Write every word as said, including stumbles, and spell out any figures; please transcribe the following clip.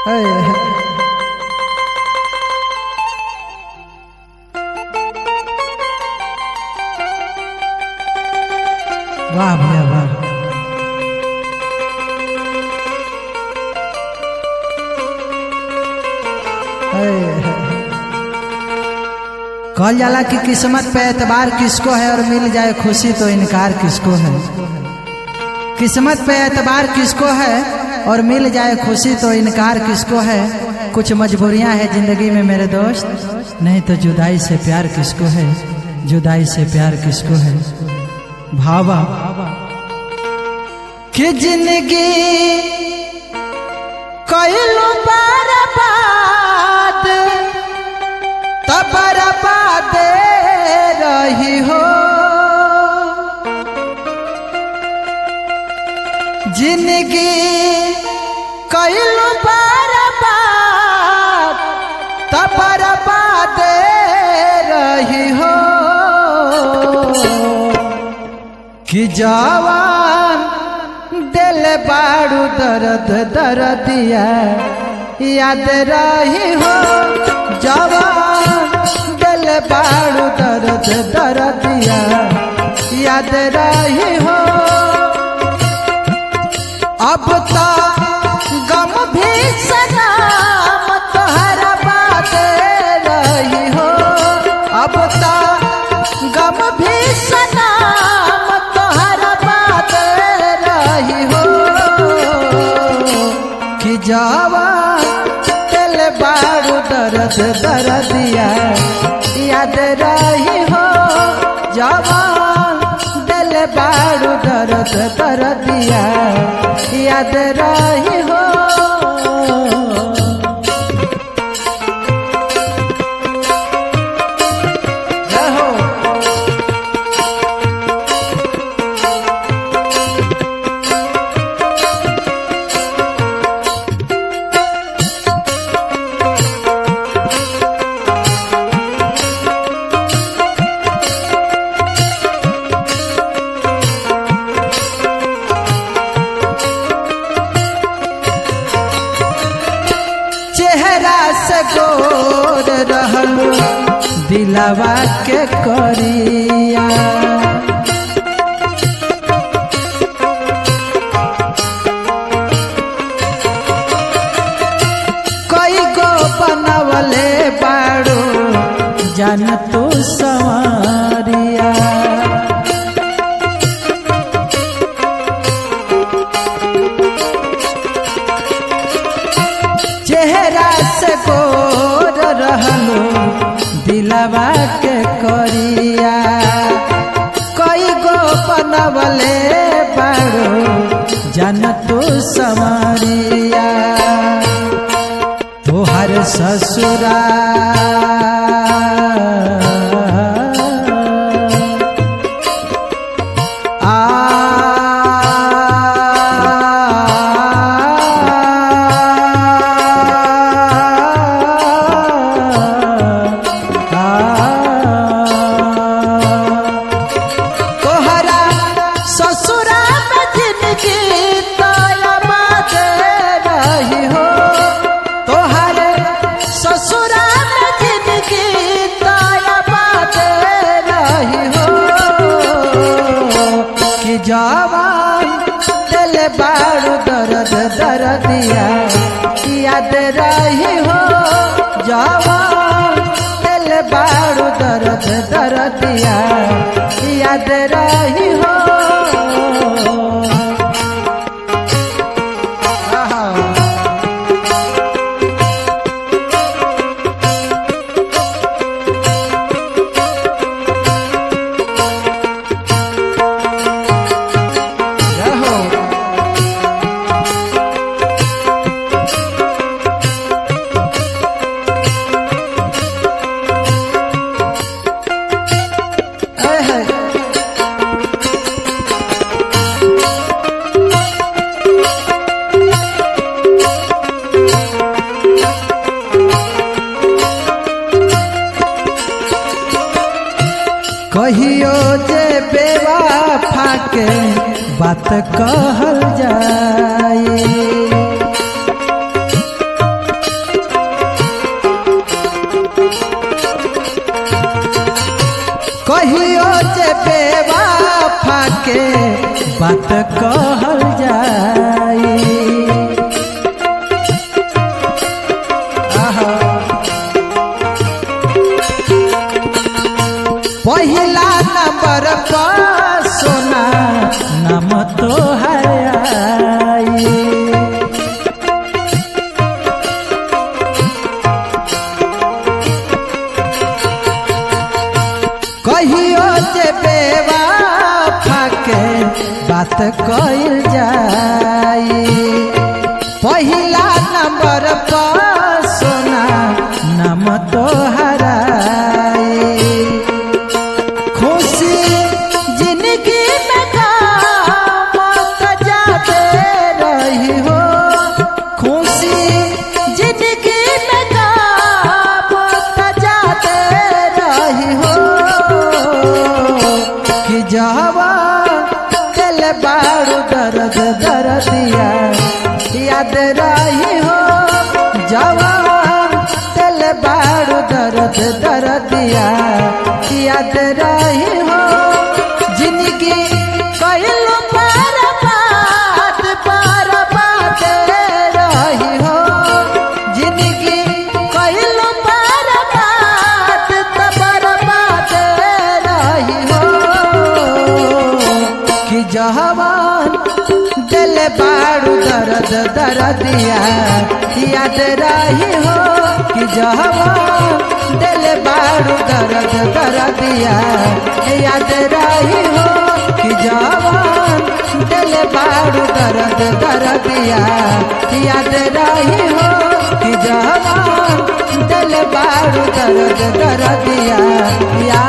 वाह भैया वाह। कहल जाला कि किस्मत पे एतबार किसको है और मिल जाए खुशी तो इनकार किसको है। किस्मत पे एतबार किसको है और मिल जाए खुशी तो इनकार किसको है। कुछ मजबूरियां हैं जिंदगी में मेरे दोस्त, नहीं तो जुदाई से प्यार किसको है, जुदाई से प्यार किसको है। भावा कि जिंदगी कइलो बर्बाद तब बर्बाद रही हो। जिंदगी कइलो बर्बाद तब बर्बाद रही हो। कि जवान दिल बाड़ू दर्द दर्दिया याद रही हो। जवान दिल बाड़ू दर्द दर्दिया याद रही हो। अब तो गम भी सलाम तोहरा बात रही हो। अब तो गम भी सलाम तोहरा बात रही हो। कि जवान दिल बाड़ू दर्द दर्दिया याद रही हो। जवान दिल बाड़ू दर्द दर्दिया याद रही हो। गोर रहलू दिलवा के करिया। कई गो बनवले बाड़ू जान तू संवरिया। चेहरा से गोर रहलो दिलवा के करिया। कई गो बनवले बाड़ो जान तू संवरिया। तोहर ससुरा जवान दिल बाड़ू दर्द दर्दिया याद रही हो। जवान दिल बाड़ू दर्द दर्दिया याद रही हो। कहियो जे बेवफा के बात कहल जाए। जे बेवफा के बात कहल जाई। पहिला नंबर पर सोना नाम तोहर आई। कहियो जे बेवफा के बात कइल जाई। पहिला नंबर पर सोना नाम तोहर आई। खुशी जिंदगी में काम जाते रही हो। खुशी जिंदगी में काम जाते रही हो। कि जवा दिल बारू दर्द दर्दिया याद रही हो। जवा दिल बारू दर्द दर्दिया याद रही हो। जिंदगी कइलू बर्बाद बर्बाद रही हो। जिंदगी कइलू बर्बाद बर्बाद रही हो। कि जवान दिल बारू दर्द दर्दिया याद रही हो। कि जवान दिल बारू दर्द दर्दिया याद रही हो। कि जवान दिल बारू दर्द दर्दिया याद रही हो। कि जवान दिल बारू दर्द दर्दिया याद